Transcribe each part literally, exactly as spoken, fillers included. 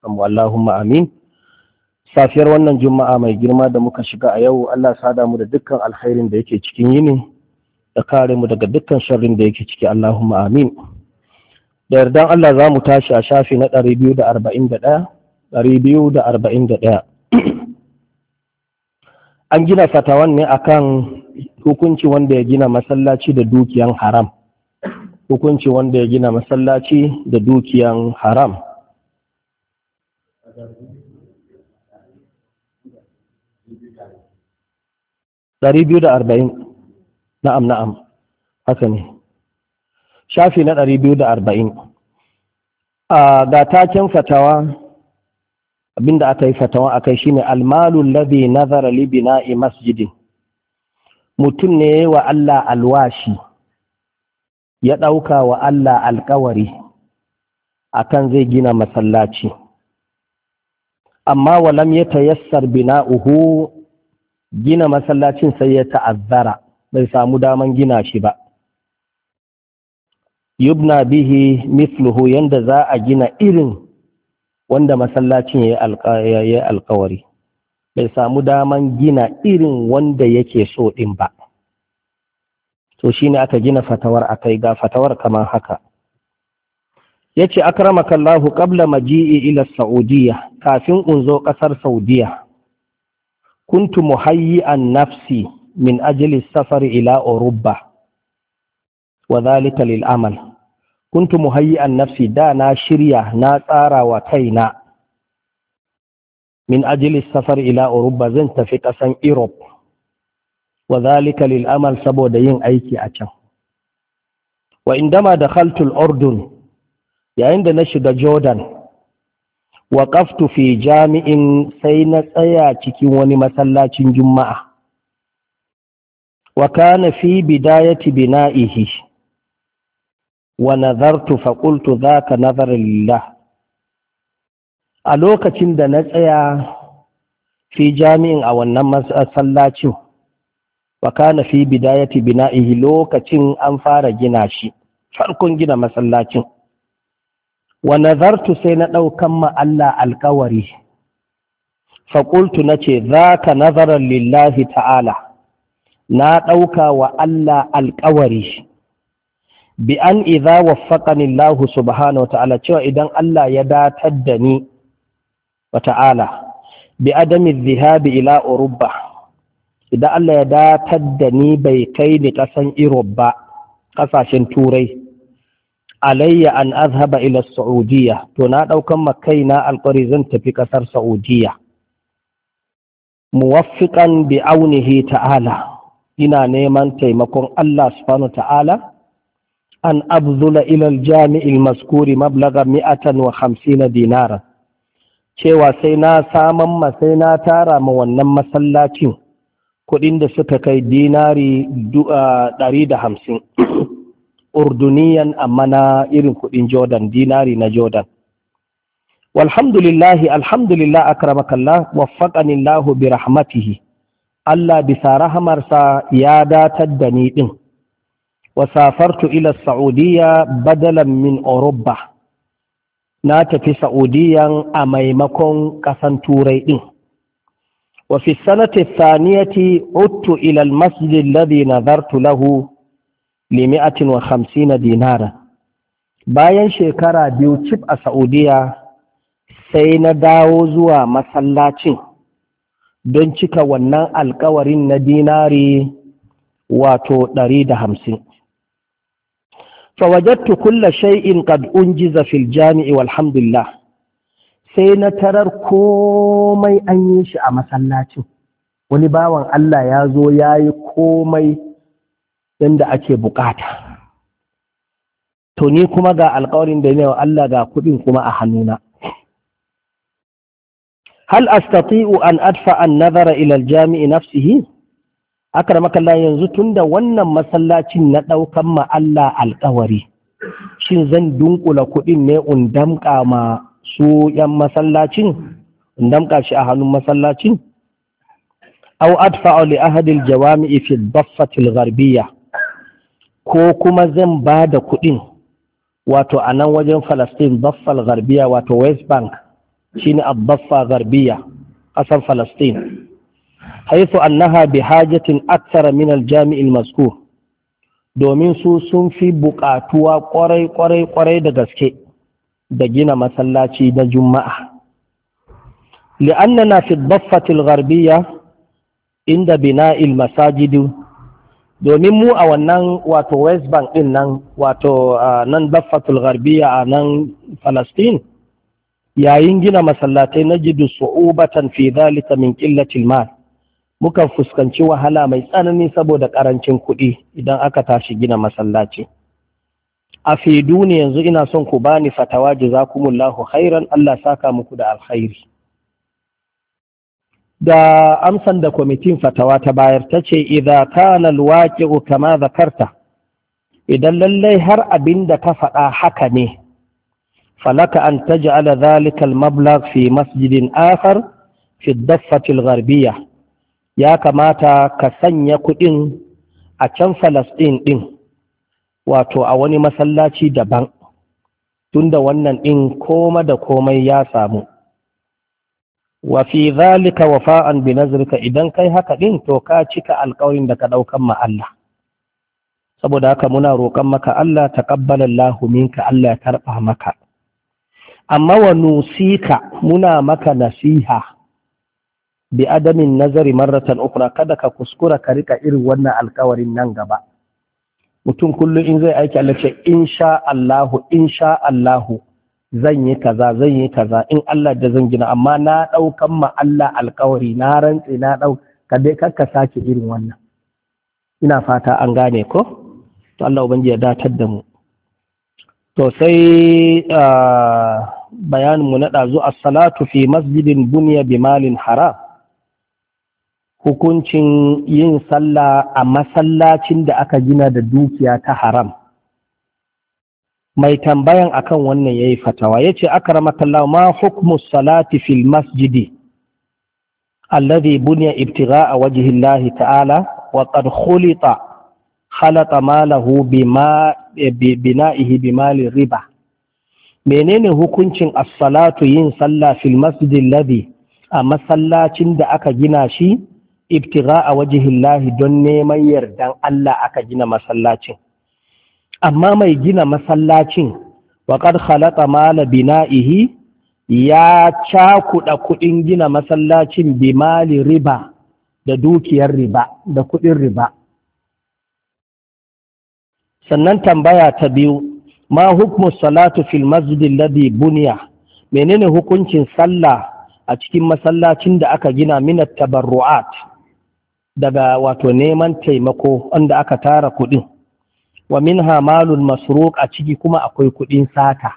Allahumma amin. Safiyar wannan juma'a mai girma da muka shiga a yau, Allah sada mu da dukkan alkhairin da yake cikin yini da kare mu daga dukkan sharrin da yake ciki, Allahumma amin. Da yardan Allah za mu tashi a shafi na ɗari biyu da arba'in da ɗaya, ɗari biyu da arba'in da ɗaya. An gina fatawan ne akan hukunci wanda ya gina masallaci da dukiyan haram. Hukunci wanda ya gina masallaci da dukiyan haram. Ɗari biyu da arba'in. Na'am, na'am. Haka ne. Shafi na ɗari biyu da arba'in. A ga taken fatawa, abinda aka yi fatawa akai shine almalul ladhi nazara li bina'i masjidin. Mutum ne wa Allah alwashi, ya ɗauka wa Allah alkawari akan zai gina masallaci. Amma walam ya tayassar bina'uhu, gina masallacin sai ya ta'azzara, bai samu daman gina shi ba. Yubna bihi mithluhu, yanda za a gina irin wanda masallacin ya yi alkawari, bai samu daman gina irin wanda yake so ɗin ba. To shi ne aka gina fatawar akai, ga fatawar kamar haka. Ya ce, akramakallahu qabla maji'i ila Saudiya, kafin in zo ƙasar Saudiya, kuntu muhayyi'an nafsi min ajli safari ila Urubba, wa dhalika lil amal. Kuntu muhayyi'an nafsi, da na shirya na tsara wa kaina min ajli safari ila Urubba, zan tafi ƙasan Europe, wa dhalika lil amal, saboda yin aiki a can. Wa indama dakhaltu al-Urdun, yayin da na shiga Jordan, waqaftu fi jami'in, sai na tsaya cikin wani masallacin Juma'a. Wa kana fi bidayati bina'ihi, wa nazartu fa qultu dhaka nazara lillah. A lokacin da na tsaya fi jami'in a wannan masallacin, wa kana fi bidayati bina'ihi, lokacin an fara gina shi, farkon gina masallacin. Wa nazartu, sai na ɗaukan ma Allah alkawari, faƙultu na ce, za ka nazarar lillahi ta'ala, na ɗauka wa Allah alkawari, bi an idha waffaƙani Allah subhanahu wa ta'ala, cewa idan Allah ya datar da ni wa ta'ala, bi adamin zihabi ila Urubba, idan Allah ya datar da ni bai kai ni ƙasan Europe ba, ƙasashen Turai, alayya an azhaba ila Saudiya, to na ɗaukan makaina alƙari zan tafi ƙasar Saudiya. Muwaffiqan bi aunihi ta'ala, ina neman taimakon Allah subhanahu ta'ala, an abzula ila aljami'il maskuri mablaga mi'atan wa hamsina dinara, cewa sai na saman ma sai na tara ma wannan masallacin kuɗin da suka kai dinari ɗari da hamsin. Urduniyan, amma na irin kuɗin Jordan, dinari na Jordan. Walhamdulillahi, alhamdulillah akramakallah, waffaqani Allah bi rahmatihi, Allah bisa rahamarsa ya datar da ni din. Wa safartu ila Saudiya badalan min Urubba, na tafi Saudiyan a maimakon ƙasan Turai din. Wa fi sanati thaniyati uttu ila al-masjid alladhi nadartu lahu limi'atin wa hamsina dinara. Bayan shekara biyu cif a Saudiya, sai na dawo zuwa masallacin don cika wannan alkawarin na dinari wato ɗari da hamsin. Fawajattu kulla shay'in qad unjiza fil jami'i walhamdulillah, sai na tarar komai an yi shi a masallacin. Wani bawan Allah ya zo ya yi komai yadda ake bukata. To ni kuma ga alƙawarin da ne wa Allah, ga kuɗin kuma a hannuna. Hal astati'u an adfa an nazara ila aljami'i nafsihi? Akramaka Allah, yanzu tunda wannan masallacin na ɗaukan ma Allah alƙawari, shin zan dunkula kuɗin ne in damƙa ma su ‘yan masallacin, in damƙa shi a hannun masallacin? Au adfa'u li ahadil jawami'i fi daffatil gharbiyya, ko kuma zan ba da kuɗin wato a nan wajen Falastin, Baffal Garbiya wato West Bank, shine Abdaffa Garbiya ƙasar Falastin haifu annaha bi hajatin akthara min al-jami' al-mazkur domin su sun fi buƙatuwa ƙwarai ƙwarai ƙwarai da gaske da gina masallaci na Juma'a li'annana fi ad-daffati al-gharbiyya inda bina'il masajid domin mu a wannan wato West Bank din nan wato nan daffatul Gharbiyya a nan Palestine yayin gina masallatai najidu su'ubatan fi dhalika min qillatil mal muka fuskanci wahala mai tsanani saboda karancin kuɗi idan aka tashi gina masallaci a fiduni yanzu ina son ku bani fatawa jazakumullahu khairan Allah saka muku da alkhairi da amsan da kwamitin fatawa ta bayar ta ce idza kana alwaqi'u kama zakarta idan lallai har abin da ka faɗa haka ne falaka an taj'ala dhalika almablagh fi masjidin akhar fi ad-daffati al-gharbiyya ya kamata ka sanya kuɗin a can Falasɗin ɗin wato a wani masallaci daban tunda wannan ɗin koma da komai ya samu wa fi zalika wafa'an bi nazrika idan kai haka din to ka cika alƙawarin da ka daukan ma Allah saboda haka muna roƙon maka Allah taqabbala Allahu minka Allah ya karba maka amma wa nusika muna maka nasiha bi adamin nazari marratan ukhra kada ka kuskura ka rika irin wannan alƙawarin nan gaba mutum kullum in zai aiki Allah ce insha Allahu insha Allahu zan yi kaza zan yi kaza in Allah da zan gina amma na ɗaukan ma Allah alkawari na rantse na ɗau ka dai kakka sake irin wannan ina fata an gane ko to Allah ubangi ya datar da mu to sai bayanin mu na ɗazu as-salatu fi masjidin bunya bi malin haram hukuncin yin sallah a masallacin da aka gina da dukiya ta haram mai tambayan akan wannan yayi fatawa yace akramakallahu ma hukmu salati fil masjidi alladhi bunya ibtigha'a wajhi Allah ta'ala wa qad khulita khalata malahu bima bina'ihi bimali riba menene hukuncin as-salatu yin sallah fil masjidi alladhi a masallacin da aka gina shi ibtigha'a wajhi Allah don neman yardan Allah aka gina masallacin amma mai gina masallacin waƙar halata mala bina'ihi ya cakuɗa kuɗin gina masallacin bimali riba da dukiyar riba da kuɗin riba sannan tambaya ta biyu ma hukmu salatu fil masjidin ladhi buniya menene hukuncin sallah a cikin masallacin da aka gina minat tabarru'at daga wato neman taimako wanda aka tara kuɗin wa minha malul masruq a ciki kuma akwai kudin sata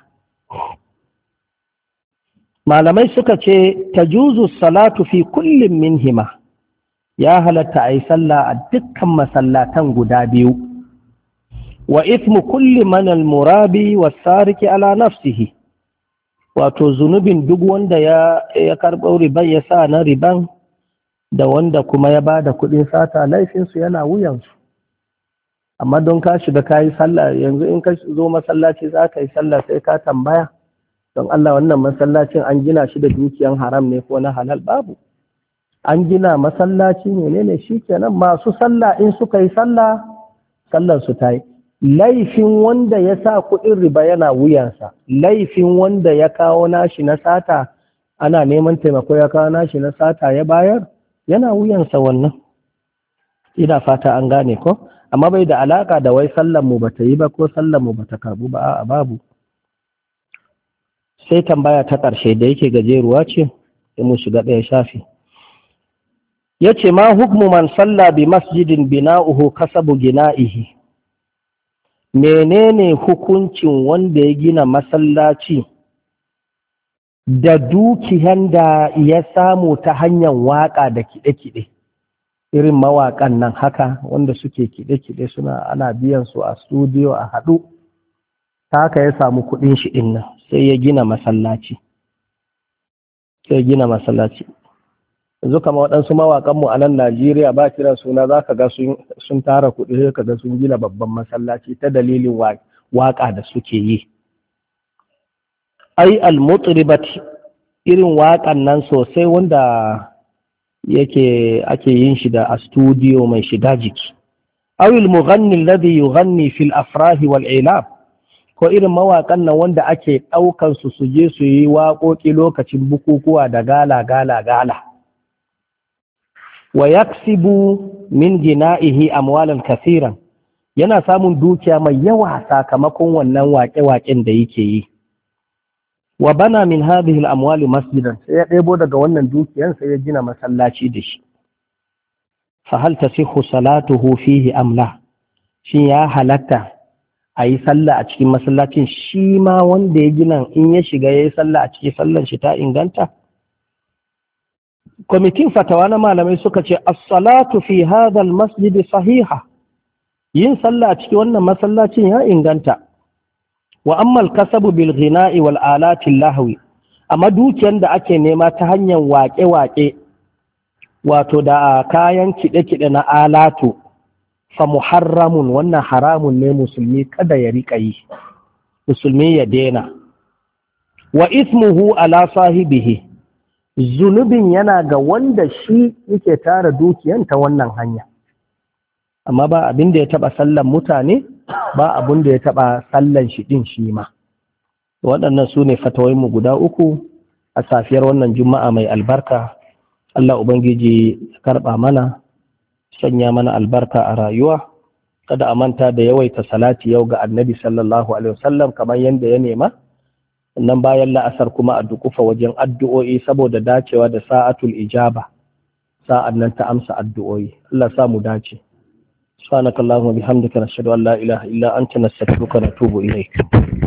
malamai suka ce tajuzu salatu fi kullin minhima ya halatta ayi sallah a dukkan masallatan guda biyu wa ithmu kulli man al murabi was sariki ala nafsihi wato zunubin duk wanda ya ya karbo riba ya sa na riban da wanda kuma ya bada kudin sata laifin su yana wuyansu amma don ka shiga ka yi sallah yanzu in ka zo masallaci za ka yi sallah sai ka tambaya don Allah wannan masallacin an gina shi da dukiyan haram ne ko na halal babu an gina masallaci ne ne shi kenan masu sallah in suka yi sallah sallar su ta yi laifin wanda ya sa kuɗin riba yana wuyansa laifin wanda ya kawo nashi na sata ana neman taimako ya kawo nashi na sata ya bayar yana wuyansa wannan ina fata an gane ko amma bai da alaka da wai sallan mu bata yi ba ko sallan mu bata karbu ba a'a babu sai tambaya ta ƙarshe da yake gajeruwa ce sai mu shiga ɗaya shafi yace ma hukmu man salla bi masjidin bina'uhu kasabu gina'ihi menene hukuncin wanda ya gina masallaci da dukiyan da ya samu ta hanyar waka da kiɗe-kiɗe irin mawaƙan nan haka wanda suke kiɗe-kiɗe suna ana biyan su a studio a haɗu ta haka ya samu kuɗin shi ɗin nan sai ya gina masallaci sai ya gina masallaci yanzu kama waɗansu mawaƙanmu a nan Najeriya ba kiran suna za ka ga sun tara kuɗi sai ka ga sun gina babban masallaci ta dalilin waƙa da suke yi ai al-mutribati irin waƙan nan sosai wanda yake ake yin shi da a studio mai shiga jiki. Awil mughanni alladhi yughanni fil afrahi wal ilab, ko irin mawaƙan nan wanda ake ɗaukan su su je su yi waƙoƙi lokacin bukukuwa da gala gala gala. Wa yaksibu min gina'ihi amwalan kasiran, yana samun dukiya mai yawa sakamakon wannan waƙe-waƙen da yake yi. Wa bana min hadhihi al-amwali masjidan, sai ya ɗebo daga wannan dukiyan sai ya gina masallaci da shi. Fa hal tasihhu salatuhu fihi am la, shin ya halatta a yi sallah a cikin masallacin shi ma wanda ya gina in ya shiga ya yi sallah a cikin sallan shi ta inganta? Kwamitin fatawa na malamai suka ce as-salatu fi hadha al-masjid sahiha, yin sallah a cikin wannan masallacin ya inganta. Wa amma al-kasabu bil ghina'i wal alati lahwi, amma dukiyar da ake nema ta hanyar waƙe-waƙe wato da kayan kiɗe-kiɗe na alatu, fa muharramun, wannan haramun ne musulmi kada ya riƙa yi, musulmi ya dena. Wa ismuhu ala sahibihi, zunubin yana ga wanda shi yake tara dukiyan ta wannan hanya, amma ba abin da ya taɓa sallan mutane, ba abin da ya taɓa sallan shi ɗin shi ma. Waɗannan su ne fatawoyinmu guda uku a safiyar wannan juma'a mai albarka. Allah Ubangiji ya karɓa mana, sanya mana albarka a rayuwa, kada a manta da yawaita salati yau ga annabi sallallahu alaihi wasallam kamar yadda ya nema, nan bayan la'asar kuma a dukufa wajen addu'o'i saboda dacewa da sa'atul ijaba, sa'an nan ta amsa addu'o'i. Allah sa mu dace. Subhanakallahumma bihamdika nashhadu an la ilaha illa anta nastaghfiruka wa natubu ilayk.